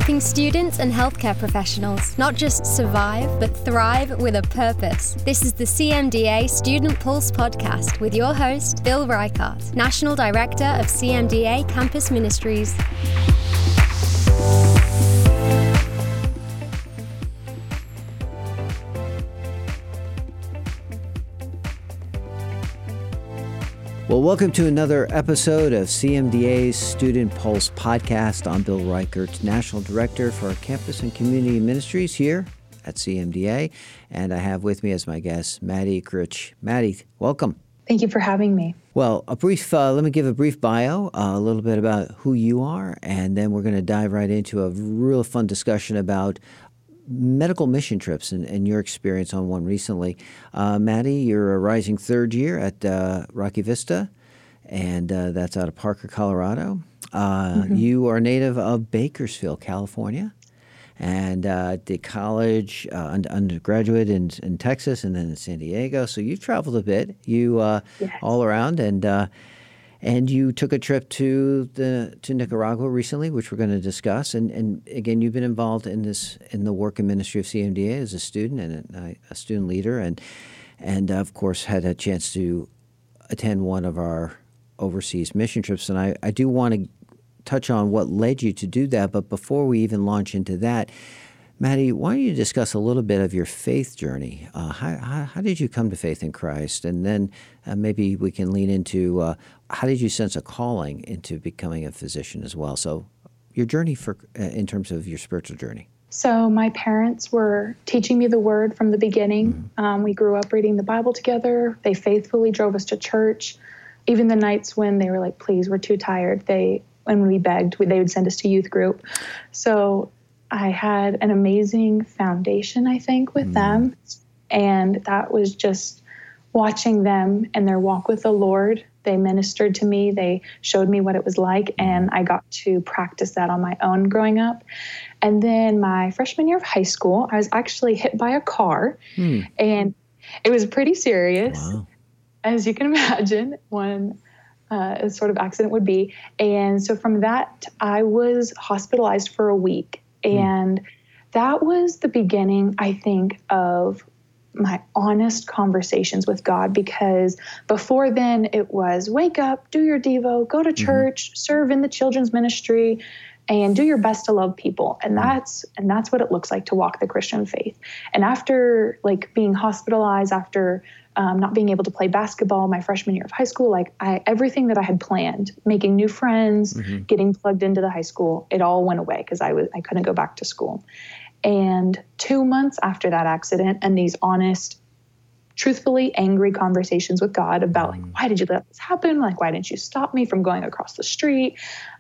helping students and healthcare professionals not just survive, but thrive with a purpose. This is the CMDA Student Pulse podcast with your host, Bill Reichart, National Director of CMDA Campus Ministries. Well, welcome to another episode of CMDA's Student Pulse podcast. I'm Bill Reichart, National Director for Campus and Community Ministries here at CMDA, and I have with me as my guest, Maddie Critch. Maddie, welcome. Thank you for having me. Well, let me give a brief bio, a little bit about who you are, and then we're going to dive right into a real fun discussion about medical mission trips and your experience on one recently. Maddie, you're a rising third year at Rocky Vista, and that's out of Parker, Colorado. You are a native of Bakersfield, California, and did college, undergraduate in Texas and then in San Diego. So you've traveled a bit, yes, all around, and you took a trip to Nicaragua recently, which we're going to discuss. And again, you've been involved in the work and ministry of CMDA as a student and a student leader, and of course had a chance to attend one of our overseas mission trips. And I do want to touch on what led you to do that. But before we even launch into that, Maddie, why don't you discuss a little bit of your faith journey? How did you come to faith in Christ? And then maybe we can lean into how did you sense a calling into becoming a physician as well? So your journey in terms of your spiritual journey. So my parents were teaching me the Word from the beginning. We grew up reading the Bible together. They faithfully drove us to church. Even the nights when they were like, please, we're too tired, when we begged, they would send us to youth group. So I had an amazing foundation, I think, with them. And that was just watching them and their walk with the Lord. They ministered to me. They showed me what it was like. And I got to practice that on my own growing up. And then my freshman year of high school, I was actually hit by a car. And it was pretty serious, as you can imagine, when a sort of accident would be. And so from that, I was hospitalized for a week. And that was the beginning, I think, of my honest conversations with God, because before then it was wake up, do your Devo, go to church, serve in the children's ministry, and do your best to love people. And that's what it looks like to walk the Christian faith. And after being hospitalized, after not being able to play basketball my freshman year of high school, everything that I had planned, making new friends, getting plugged into the high school, it all went away because I couldn't go back to school. And 2 months after that accident and these honest, truthfully angry conversations with God about why did you let this happen? Why didn't you stop me from going across the street?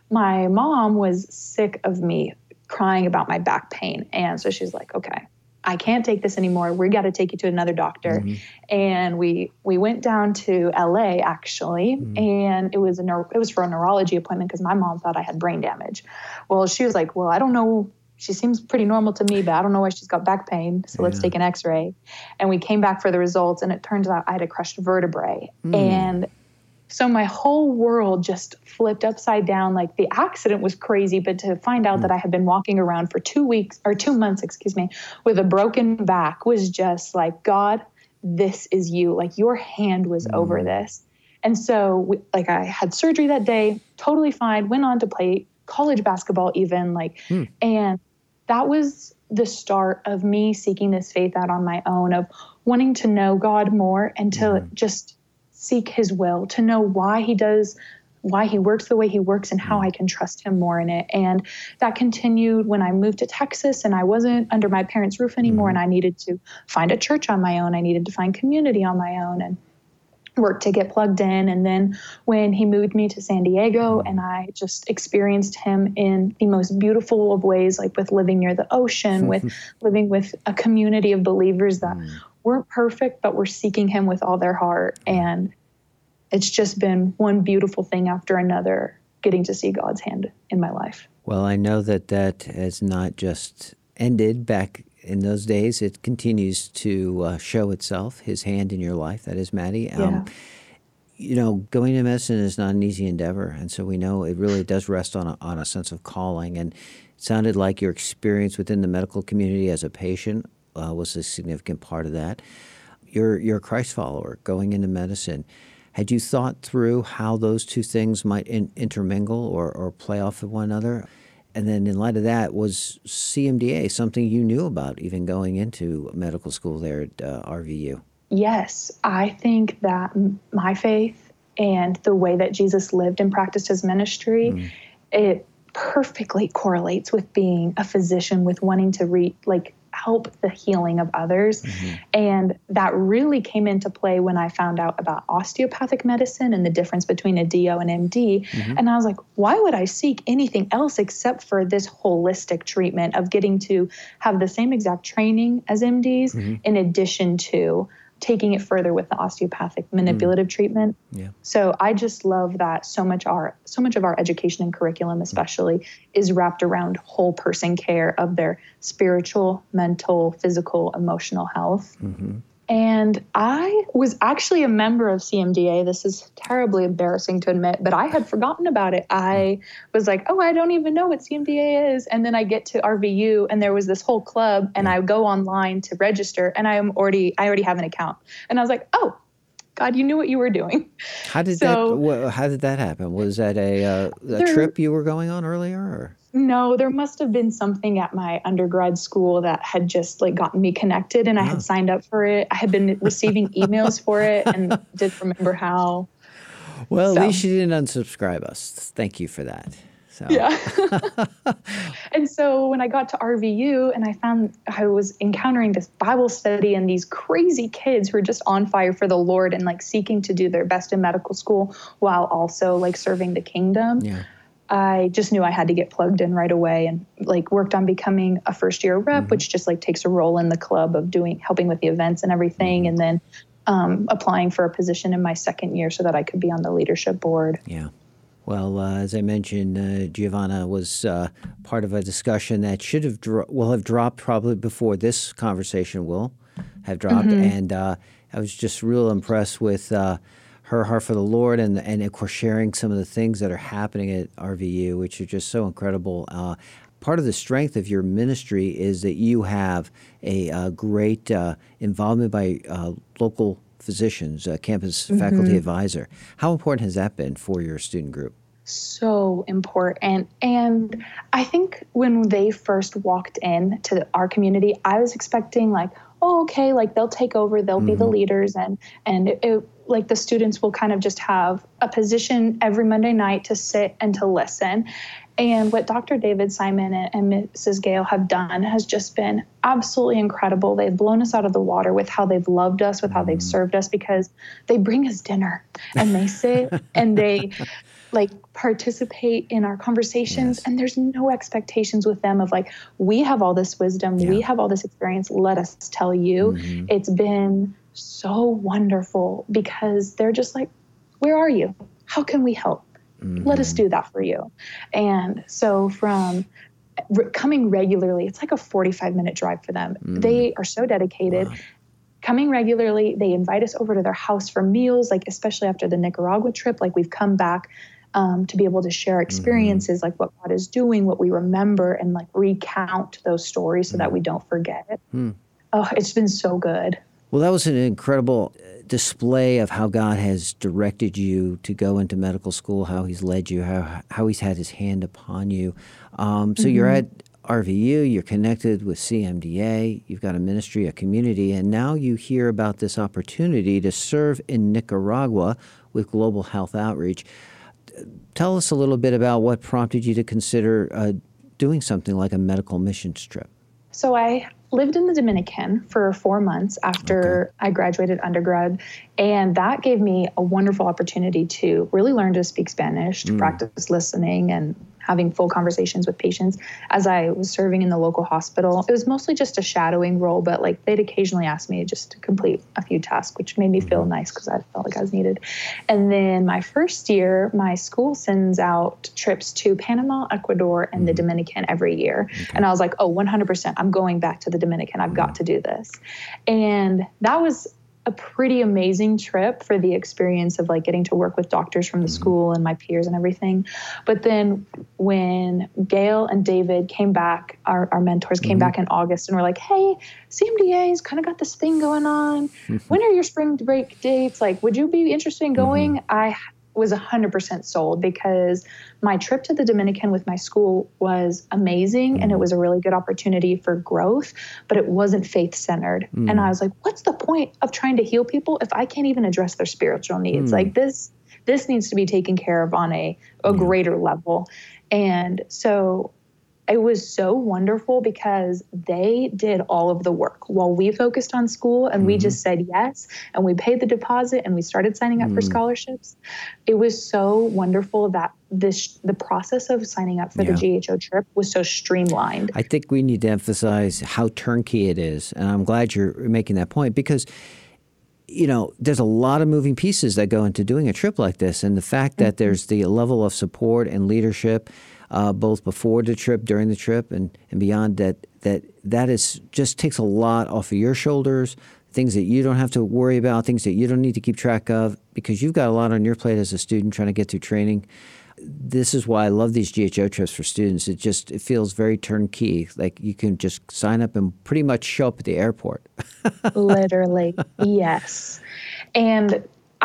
My mom was sick of me crying about my back pain. And so she's like, okay, I can't take this anymore. We got to take you to another doctor. And we went down to LA actually. And it was for a neurology appointment because my mom thought I had brain damage. Well, she was like, well, I don't know. She seems pretty normal to me, but I don't know why she's got back pain. So let's take an x-ray. And we came back for the results, and it turns out I had a crushed vertebrae. And so my whole world just flipped upside down. The accident was crazy, but to find out that I had been walking around for 2 months, with a broken back was just like, God, this is you. Your hand was over this. And so I had surgery that day, totally fine, went on to play college basketball even, and that was the start of me seeking this faith out on my own, of wanting to know God more and to just seek his will, to know why he works the way he works and how I can trust him more in it. And that continued when I moved to Texas and I wasn't under my parents' roof anymore, and I needed to find a church on my own. I needed to find community on my own and work to get plugged in. And then when he moved me to San Diego, and I just experienced him in the most beautiful of ways, with living near the ocean, with living with a community of believers that weren't perfect, but were seeking him with all their heart. And it's just been one beautiful thing after another, getting to see God's hand in my life. Well, I know that has not just ended back in those days. It continues to show itself, his hand in your life. That is, Maddie. Going to medicine is not an easy endeavor, and so we know it really does rest on a sense of calling. And it sounded like your experience within the medical community as a patient was a significant part of that. You're a Christ follower going into medicine. Had you thought through how those two things might intermingle or play off of one another? And then in light of that, was CMDA something you knew about even going into medical school there at RVU? Yes, I think that my faith and the way that Jesus lived and practiced his ministry, it perfectly correlates with being a physician, with wanting to help the healing of others. And that really came into play when I found out about osteopathic medicine and the difference between a DO and MD. And I was like, why would I seek anything else except for this holistic treatment of getting to have the same exact training as MDs in addition to taking it further with the osteopathic manipulative treatment. Yeah. So I just love that so much of our education and curriculum especially is wrapped around whole person care of their spiritual, mental, physical, emotional health. And I was actually a member of CMDA. This is terribly embarrassing to admit, but I had forgotten about it. I was like, oh, I don't even know what CMDA is. And then I get to RVU and there was this whole club and I go online to register and I already have an account. And I was like, oh, God, you knew what you were doing. How did that happen? Was that a trip you were going on earlier? Or? No, there must have been something at my undergrad school that had just gotten me connected and I had signed up for it. I had been receiving emails for it and didn't remember how. Well, at least you didn't unsubscribe us. Thank you for that. So. Yeah. And so when I got to RVU and I found I was encountering this Bible study and these crazy kids who were just on fire for the Lord and seeking to do their best in medical school while also serving the kingdom. Yeah. I just knew I had to get plugged in right away and worked on becoming a first year rep, which just takes a role in the club of helping with the events and everything. And then applying for a position in my second year so that I could be on the leadership board. Yeah. Well, as I mentioned, Giovanna was part of a discussion that will have dropped probably before this conversation will have dropped. And I was just real impressed with her heart for the Lord and of course sharing some of the things that are happening at RVU, which are just so incredible. Part of the strength of your ministry is that you have a great involvement by local physicians, campus faculty advisor. How important has that been for your student group? So important. And I think when they first walked in to our community, I was expecting okay, they'll take over, they'll be the leaders and the students will kind of just have a position every Monday night to sit and to listen. And what Dr. David Simon and Mrs. Gale have done has just been absolutely incredible. They've blown us out of the water with how they've loved us, with how they've served us, because they bring us dinner and they sit and they participate in our conversations. Yes. And there's no expectations with them of we have all this wisdom, we have all this experience, let us tell you. It's been so wonderful because they're just where are you? How can we help? Let us do that for you. And so from coming regularly, it's a 45-minute drive for them. They are so dedicated. Wow. Coming regularly, they invite us over to their house for meals, especially after the Nicaragua trip. We've come back to be able to share experiences, what God is doing, what we remember, and recount those stories so that we don't forget it. Oh, it's been so good. Well, that was an incredible display of how God has directed you to go into medical school, how he's led you, how he's had his hand upon you. So you're at RVU, you're connected with CMDA, you've got a ministry, a community, and now you hear about this opportunity to serve in Nicaragua with Global Health Outreach. Tell us a little bit about what prompted you to consider doing something like a medical missions trip. So I lived in the Dominican for 4 months after I graduated undergrad, and that gave me a wonderful opportunity to really learn to speak Spanish, to practice listening and having full conversations with patients as I was serving in the local hospital. It was mostly just a shadowing role, but they'd occasionally ask me just to complete a few tasks, which made me feel nice because I felt like I was needed. And then my first year, my school sends out trips to Panama, Ecuador, and the Dominican every year. Okay. And I was 100%, I'm going back to the Dominican. I've got to do this. And that was a pretty amazing trip for the experience of like getting to work with doctors from the school and my peers and everything. But then when Gail and David came back, our mentors came back in August and were like, hey, CMDA's kind of got this thing going on. When are your spring break dates? Like, would you be interested in going? I was 100% sold because my trip to the Dominican with my school was amazing and it was a really good opportunity for growth, but it wasn't faith-centered. And I was like, what's the point of trying to heal people if I can't even address their spiritual needs? Like this needs to be taken care of on a greater level. And so it was so wonderful because they did all of the work while we focused on school and we just said yes and we paid the deposit and we started signing up for scholarships. It was so wonderful that the process of signing up for the GHO trip was so streamlined. I think we need to emphasize how turnkey it is. And I'm glad you're making that point because there's a lot of moving pieces that go into doing a trip like this. And the fact that there's the level of support and leadership both before the trip, during the trip, and beyond, that is just takes a lot off of your shoulders, things that you don't have to worry about, things that you don't need to keep track of, because you've got a lot on your plate as a student trying to get through training. This is why I love these GHO trips for students. It feels very turnkey. Like you can just sign up and pretty much show up at the airport. Literally, yes. And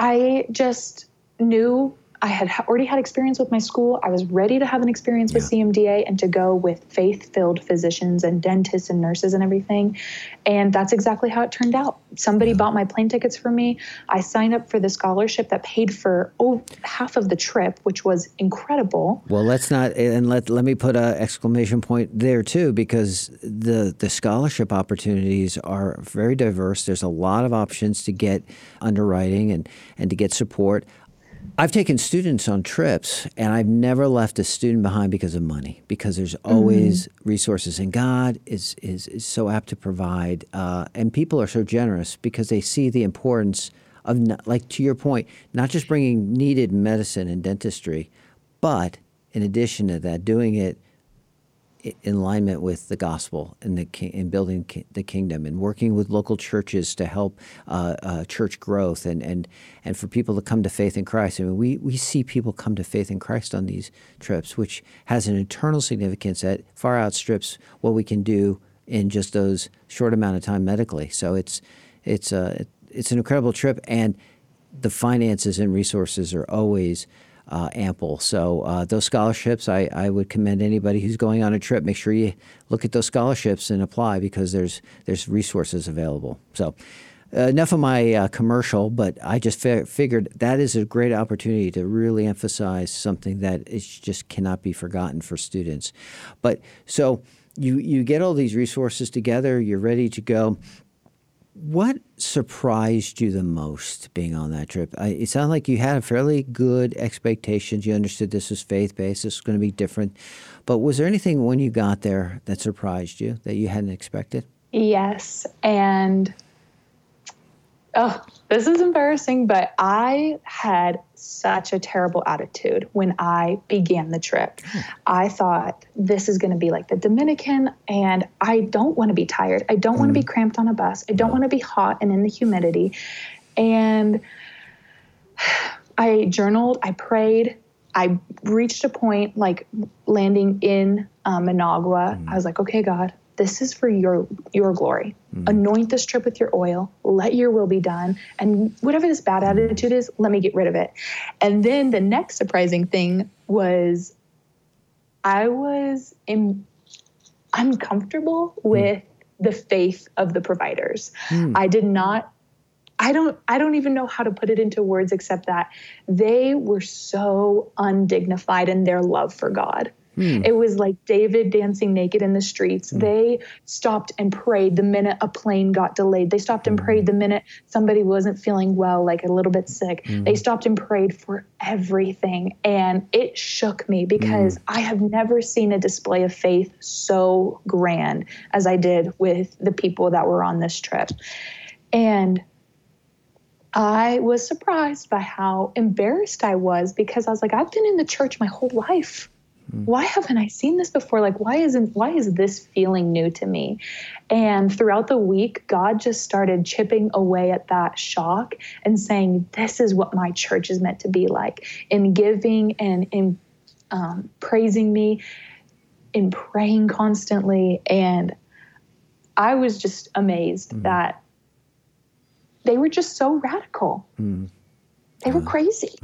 I just knew I had already had experience with my school. I was ready to have an experience with CMDA and to go with faith-filled physicians and dentists and nurses and everything. And that's exactly how it turned out. Somebody bought my plane tickets for me. I signed up for the scholarship that paid for half of the trip, which was incredible. Well, let's not, and let me put an exclamation point there too, because the scholarship opportunities are very diverse. There's a lot of options to get underwriting and to get support. I've taken students on trips, and I've never left a student behind because of money, because there's always resources, and God is so apt to provide, and people are so generous because they see the importance of, like to your point, not just bringing needed medicine and dentistry, but in addition to that, doing it in alignment with the gospel and building the kingdom and working with local churches to help church growth and for people to come to faith in Christ. I mean, we see people come to faith in Christ on these trips, which has an eternal significance that far outstrips what we can do in just those short amount of time medically. So it's an incredible trip, and the finances and resources are always ample. So those scholarships, I would commend anybody who's going on a trip, make sure you look at those scholarships and apply, because there's resources available. So enough of my commercial, but I just figured that is a great opportunity to really emphasize something that just cannot be forgotten for students. But so you get all these resources together, you're ready to go. What surprised you the most being on that trip? It sounded like you had a fairly good expectations. You understood this was faith-based, this was going to be different. But was there anything when you got there that surprised you that you hadn't expected? Yes. And, this is embarrassing, but I had such a terrible attitude when I began the trip. I thought this is going to be like the Dominican, and I don't want to be tired. I don't want to be cramped on a bus. I don't want to be hot and in the humidity. And I journaled, I prayed. I reached a point like landing in Managua. I was like, okay, God, this is for your glory. Anoint this trip with your oil. Let your will be done. And whatever this bad attitude is, let me get rid of it. And then the next surprising thing was I was uncomfortable with the faith of the providers. I don't even know how to put it into words except that they were so undignified in their love for God. It was like David dancing naked in the streets. They stopped and prayed the minute a plane got delayed. They stopped and prayed the minute somebody wasn't feeling well, like a little bit sick. They stopped and prayed for everything. And it shook me because I have never seen a display of faith so grand as I did with the people that were on this trip. And I was surprised by how embarrassed I was, because I was like, I've been in the church my whole life. why haven't I seen this before? Like, why is this feeling new to me? And throughout the week, God just started chipping away at that shock and saying, this is what my church is meant to be like, in giving and in praising me, in praying constantly. And I was just amazed that they were just so radical. They were crazy.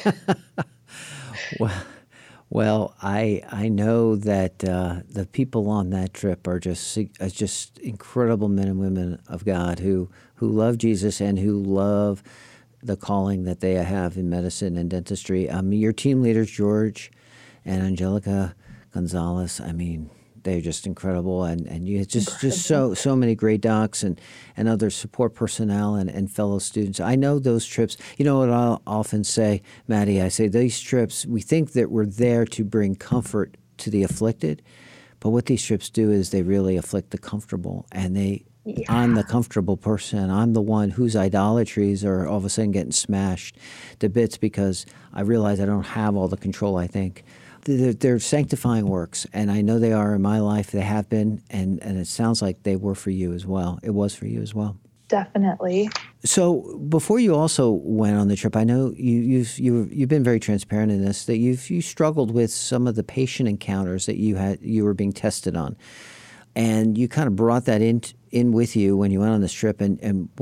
Well, I know that the people on that trip are just incredible men and women of God who love Jesus and who love the calling that they have in medicine and dentistry. Your team leaders, George and Angelica Gonzalez, I mean, they're just incredible, and you just so many great docs and other support personnel and fellow students. I know those trips. You know what I'll often say, Maddie? I say these trips, we think that we're there to bring comfort to the afflicted, but what these trips do is they really afflict the comfortable, and I'm the comfortable person. I'm the one whose idolatries are all of a sudden getting smashed to bits because I realize I don't have all the control I think. They're sanctifying works, and I know they are in my life. They have been, and it sounds like they were for you as well. It was for you as well. Definitely. So before you also went on the trip, I know you've been very transparent in this, that you struggled with some of the patient encounters that you were being tested on, and you kind of brought that in with you when you went on this trip, and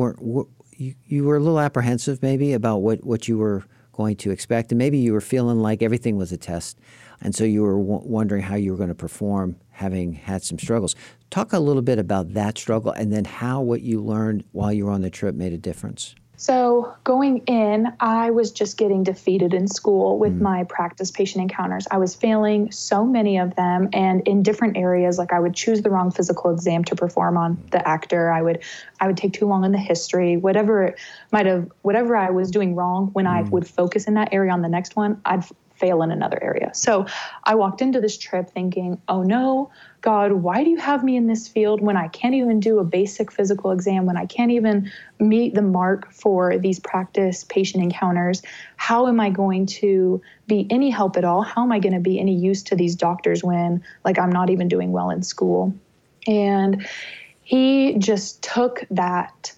you were a little apprehensive maybe about what you were going to expect, and maybe you were feeling like everything was a test. And so you were wondering how you were going to perform, having had some struggles. Talk a little bit about that struggle and then how what you learned while you were on the trip made a difference. So going in, I was just getting defeated in school with my practice patient encounters. I was failing so many of them, and in different areas. Like I would choose the wrong physical exam to perform on the actor. I would take too long in the history, whatever I was doing wrong. When I would focus in that area on the next one, I'd fail in another area. So I walked into this trip thinking, oh no, God, why do you have me in this field when I can't even do a basic physical exam, when I can't even meet the mark for these practice patient encounters? How am I going to be any help at all? How am I going to be any use to these doctors when I'm not even doing well in school? And he just took that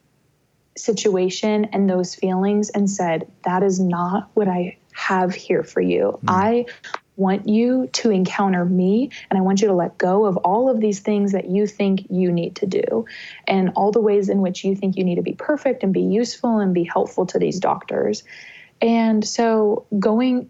situation and those feelings and said, that is not what I have here for you. I want you to encounter me, and I want you to let go of all of these things that you think you need to do, and all the ways in which you think you need to be perfect and be useful and be helpful to these doctors. And so during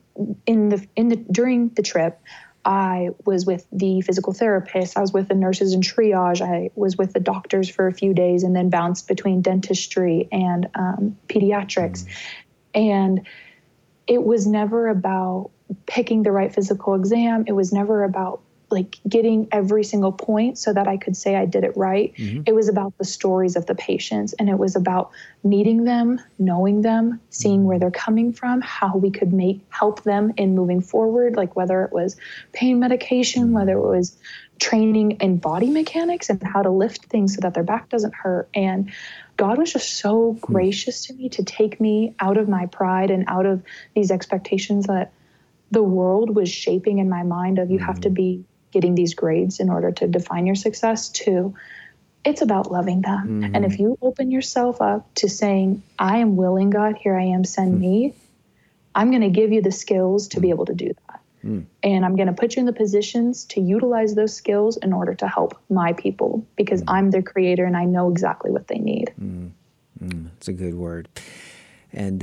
the trip, I was with the physical therapist, I was with the nurses in triage, I was with the doctors for a few days, and then bounced between dentistry and pediatrics. And it was never about picking the right physical exam. It was never about getting every single point so that I could say I did it right. It was about the stories of the patients, and it was about meeting them, knowing them, seeing where they're coming from, how we could help them in moving forward, whether it was pain medication, whether it was training in body mechanics and how to lift things so that their back doesn't hurt. And God was just so gracious to me to take me out of my pride and out of these expectations that the world was shaping in my mind of you have to be getting these grades in order to define your success, to it's about loving them. And if you open yourself up to saying, I am willing, God, here I am, send me, I'm going to give you the skills to be able to do that. And I'm going to put you in the positions to utilize those skills in order to help my people, because I'm their creator and I know exactly what they need. That's a good word. And,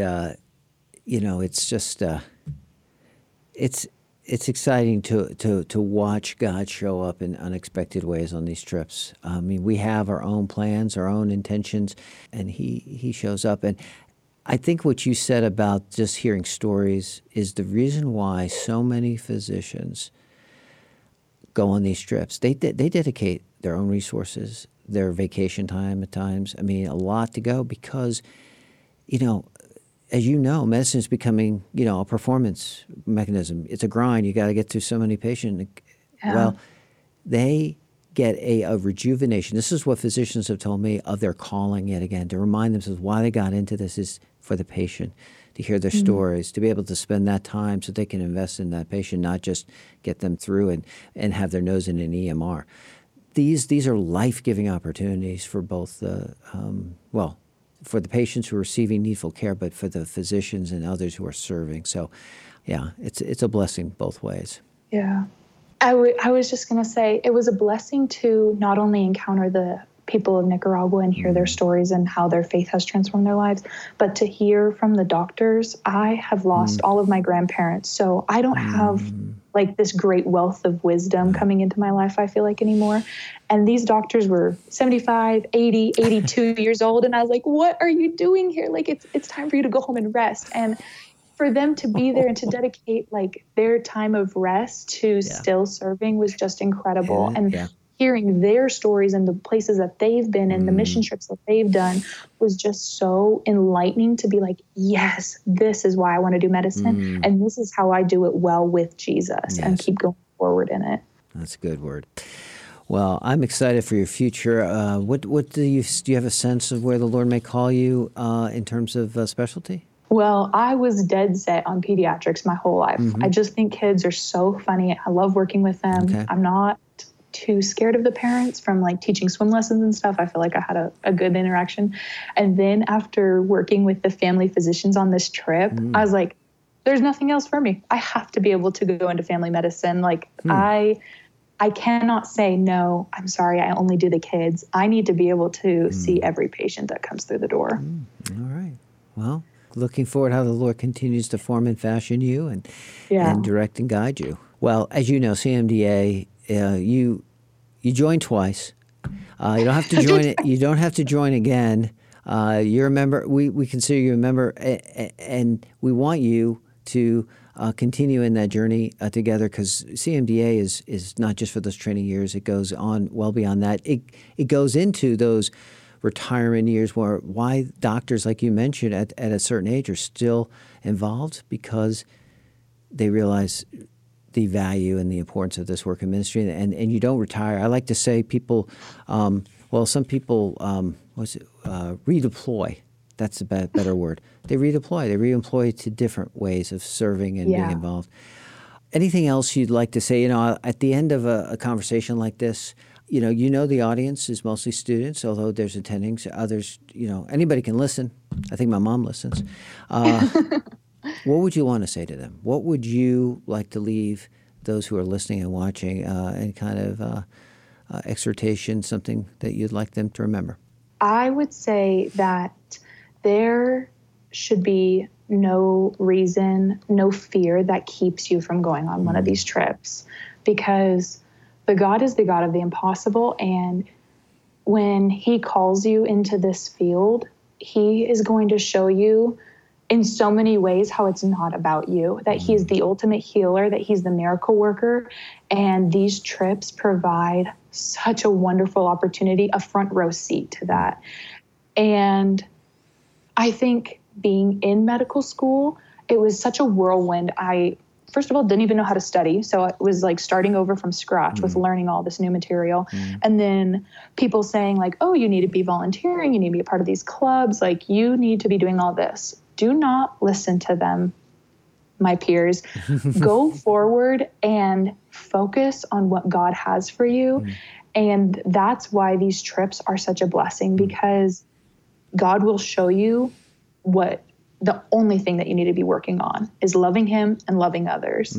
it's just, it's exciting to watch God show up in unexpected ways on these trips. I mean, we have our own plans, our own intentions, and he shows up. And I think what you said about just hearing stories is the reason why so many physicians go on these trips. They dedicate their own resources, their vacation time at times. I mean, a lot to go because, as you know, medicine is becoming, a performance mechanism. It's a grind. You got to get through so many patients. Yeah. Well, they get a rejuvenation. This is what physicians have told me of their calling yet again, to remind themselves why they got into this is for the patient, to hear their stories, to be able to spend that time so they can invest in that patient, not just get them through and have their nose in an EMR. These are life-giving opportunities for both the, for the patients who are receiving needful care, but for the physicians and others who are serving. So, yeah, it's a blessing both ways. Yeah. I was just going to say it was a blessing to not only encounter the people of Nicaragua and hear their stories and how their faith has transformed their lives, but to hear from the doctors. I have lost all of my grandparents, so I don't have like this great wealth of wisdom coming into my life, I feel like, anymore. And these doctors were 75, 80, 82 years old. And I was like, what are you doing here? Like, it's time for you to go home and rest. And for them to be there and to dedicate like their time of rest to still serving was just incredible. And hearing their stories and the places that they've been and the mission trips that they've done was just so enlightening to be like, yes, this is why I want to do medicine. And this is how I do it well with Jesus and keep going forward in it. That's a good word. Well, I'm excited for your future. What do you have a sense of where the Lord may call you in terms of specialty? Well, I was dead set on pediatrics my whole life. I just think kids are so funny. I love working with them. Okay. I'm not too scared of the parents from like teaching swim lessons and stuff. I feel like I had a good interaction. And then after working with the family physicians on this trip, I was like, there's nothing else for me. I have to be able to go into family medicine. Like I cannot say, no, I'm sorry, I only do the kids. I need to be able to see every patient that comes through the door. All right. Well, looking forward how the Lord continues to form and fashion you and direct and guide you. Well, as you know, CMDA, you joined twice. You don't have to join it. You don't have to join again. You're a member. We consider you a member, and we want you to continue in that journey together, because CMDA is not just for those training years. It goes on well beyond that. It goes into those retirement years why doctors, like you mentioned, at a certain age are still involved, because they realize the value and the importance of this work in ministry, and you don't retire. I like to say people, some people, redeploy. That's a better word. They redeploy. They reemploy to different ways of serving and being involved. Anything else you'd like to say? At the end of a conversation like this, the audience is mostly students, although there's attendings. Others, anybody can listen. I think my mom listens. What would you want to say to them? What would you like to leave those who are listening and watching and kind of exhortation, something that you'd like them to remember? I would say that there should be no reason, no fear that keeps you from going on one of these trips, because the God is the God of the impossible. And when he calls you into this field, he is going to show you in so many ways how it's not about you, that he is the ultimate healer, that he's the miracle worker. And these trips provide such a wonderful opportunity, a front row seat to that. And I think being in medical school, it was such a whirlwind. I, first of all, didn't even know how to study. So it was like starting over from scratch with learning all this new material. And then people saying like, oh, you need to be volunteering. You need to be a part of these clubs. Like, you need to be doing all this. Do not listen to them, my peers. Go forward and focus on what God has for you. And that's why these trips are such a blessing, because God will show you what the only thing that you need to be working on is loving him and loving others.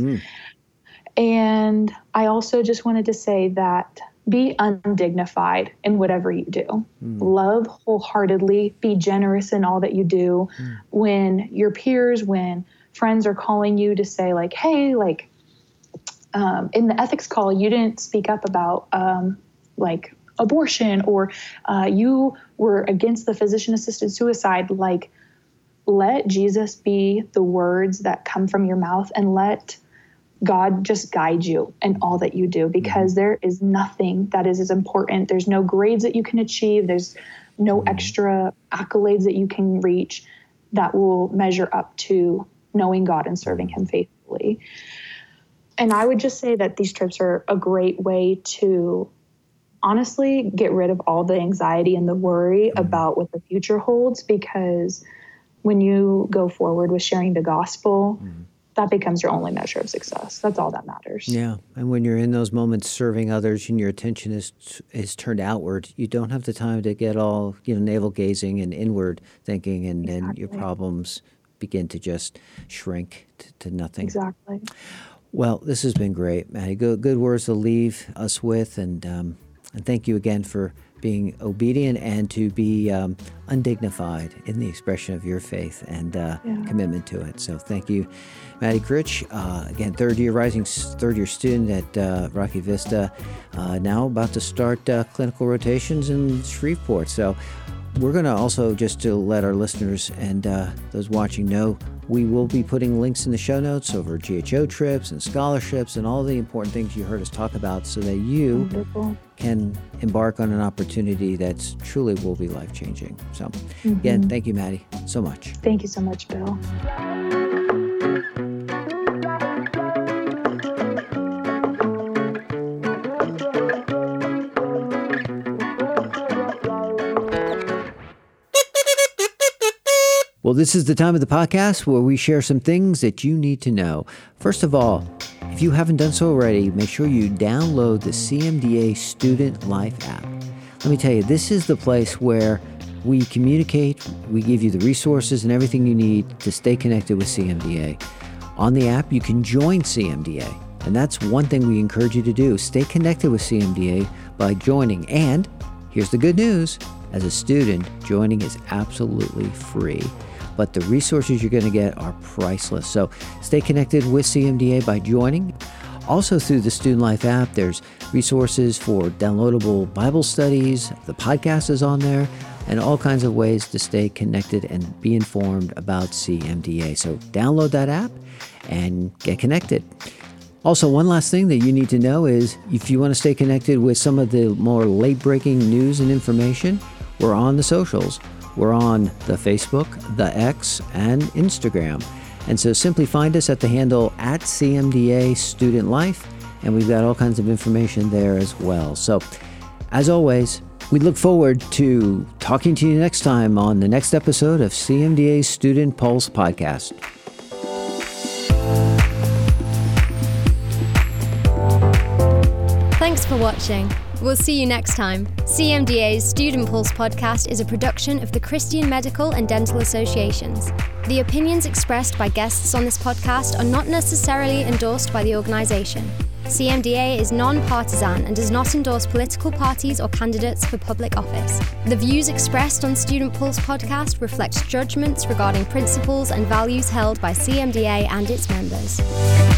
And I also just wanted to say that be undignified in whatever you do. Love wholeheartedly. Be generous in all that you do. When your peers, when friends are calling you to say like, hey, like in the ethics call, you didn't speak up about like abortion, or you were against the physician-assisted suicide, like, let Jesus be the words that come from your mouth, and let God just guide you in all that you do, because there is nothing that is as important. There's no grades that you can achieve. There's no extra accolades that you can reach that will measure up to knowing God and serving him faithfully. And I would just say that these trips are a great way to honestly get rid of all the anxiety and the worry about what the future holds, because when you go forward with sharing the gospel, that becomes your only measure of success. That's all that matters. Yeah. And when you're in those moments serving others and your attention is turned outward, you don't have the time to get all, navel gazing and inward thinking, and then your problems begin to just shrink to nothing. Exactly. Well, this has been great, Maddie. Good words to leave us with, and thank you again for being obedient and to be undignified in the expression of your faith and commitment to it. So thank you, Maddie Critch. Again, rising third-year student at Rocky Vista, now about to start clinical rotations in Shreveport. So we're going to also, just to let our listeners and those watching know, we will be putting links in the show notes over GHO trips and scholarships and all the important things you heard us talk about, so that you can embark on an opportunity that truly will be life-changing. So again, thank you, Maddie, so much. Thank you so much, Bill. Well, this is the time of the podcast where we share some things that you need to know. First of all, if you haven't done so already, make sure you download the CMDA Student Life app. Let me tell you, this is the place where we communicate, we give you the resources and everything you need to stay connected with CMDA. On the app, you can join CMDA, and that's one thing we encourage you to do. Stay connected with CMDA by joining. And here's the good news. As a student, joining is absolutely free, but the resources you're going to get are priceless. So stay connected with CMDA by joining. Also, through the Student Life app, there's resources for downloadable Bible studies. The podcast is on there, and all kinds of ways to stay connected and be informed about CMDA. So download that app and get connected. Also, one last thing that you need to know is if you want to stay connected with some of the more late-breaking news and information, we're on the socials. We're on the Facebook, the X, and Instagram. And so simply find us at the handle @CMDA Student Life, and we've got all kinds of information there as well. So, as always, we look forward to talking to you next time on the next episode of CMDA Student Pulse Podcast. Thanks for watching. We'll see you next time. CMDA's Student Pulse podcast is a production of the Christian Medical and Dental Associations. The opinions expressed by guests on this podcast are not necessarily endorsed by the organization. CMDA is non-partisan and does not endorse political parties or candidates for public office. The views expressed on Student Pulse podcast reflect judgments regarding principles and values held by CMDA and its members.